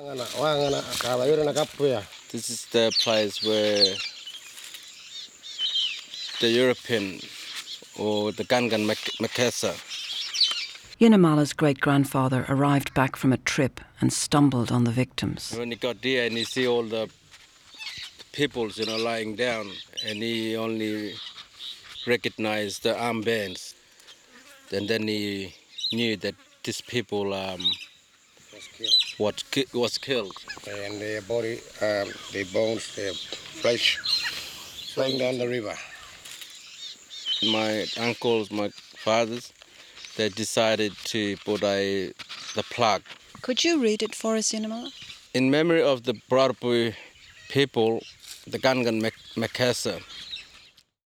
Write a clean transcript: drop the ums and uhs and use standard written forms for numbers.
This is the place where the European or the Gangan Makasa. Yinamala's great-grandfather arrived back from a trip and stumbled on the victims. When he got there and he see all the people, lying down, and he only recognized the armbands. And then he knew that these people was killed. And their body, their bones, their flesh, flowing down the river. My uncles, my fathers, they decided to put the plaque. Could you read it for us, Yinamala? In memory of the Brarpui people, the Gangan Makasa,